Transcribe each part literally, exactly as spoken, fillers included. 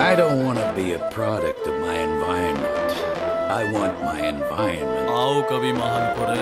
I don't want to be a product of my environment. I want my environment. आओ कभी महानपुर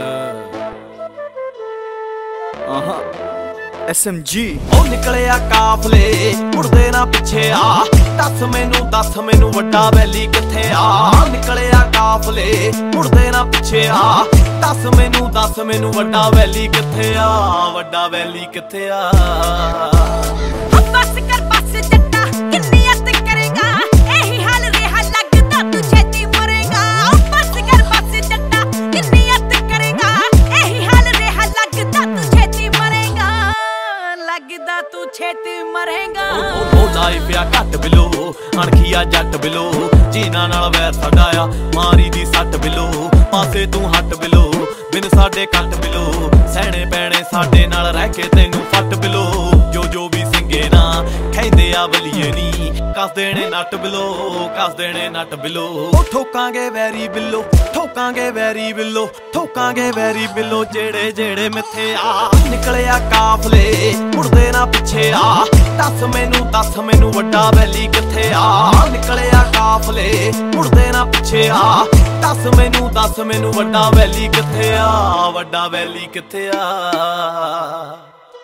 आहा S M G ओ निकलिया काफले मुड़दे ना पिछे आ दस मैनू दस मैनू वड्डा वैली किथे आ निकलिया काफले मुड़दे ना पिछे आ दस मैनू दस मैनू वड्डा वैली किथे आ वड्डा वैली किथे आ बस कर बस जट्टा किन्नी अत करेगा एही हाल रेहा लगदा तू छेती मरेगा बस कर बस जट्टा किन्नी अत करेगा एही हाल रेहा लगदा तू छेती मरेगा लगदा तू छेती मरेगा ओ लाइफ आ घट बिलो अणखिया जट बिलो जीना नाल वैर साडा आ मारी दी सट बिलो पासे तू हट बिलो बिन साडे कट बिलो सहने पैणे साडे नाल रह के तैनू फट बिलो जो जो भी सिंगे ना कहंदे आ बलिए नी कस देने नट बिलो कस देने नट बिलो ठोकांगे वैरी बिलो ठोकांगे वैरी बिलो ठोकांगे वैरी बिलो जेड़े जेड़े मिथे आ निकलिया काफले मुड़दे ना पिछे आ दस मैनू दस मैनू वड्डा वैली किथे आ निकलिया काफले मुड़दे ना पिछे आ दस मैनू दस मैनू वड्डा वैली किथे आ वड्डा वैली किथे आ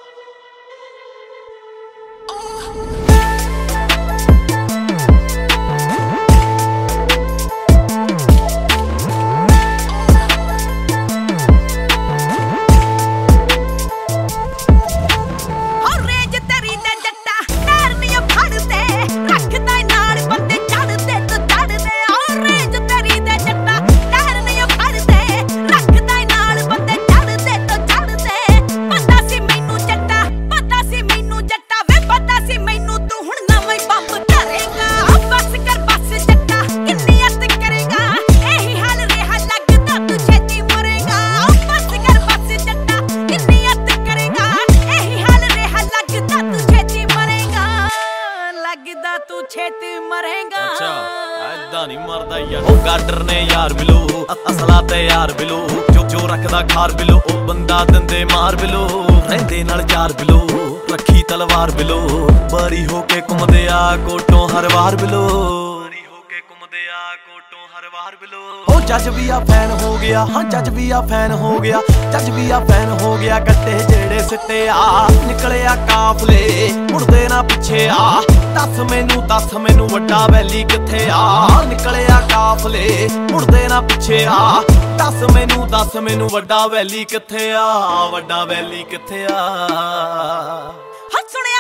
तू छेती मरेगा अच्छा ऐदा नहीं मरदा यार ओ गाडर ने यार बिलो असला ते यार बिलो जो जो रखदा खार बिलो ओ बंदा दंदे मार बिलो रहंदे नाल यार बिलो रखी तलवार बिलो बरी होके घुमदे आ कोटों हर वार बिलो बरी होके घुमदे आ कोटों हर वार बिलो ओ जज भी आ फैन हो गया हां जज भी आ फैन हो गया जज भी आ फैन हो गया कट्टे जेड़े सिट्टे आ निकलिया काफले मुड़दे ना पिछे आ दस मैनू दस मैनू वड्डा वैली किथे आ निकलिया काफले मुड़दे ना पिछे आ दस मैनू दस मैनू वड्डा वैली किथे आ वड्डा वैली किथे आ सुनिया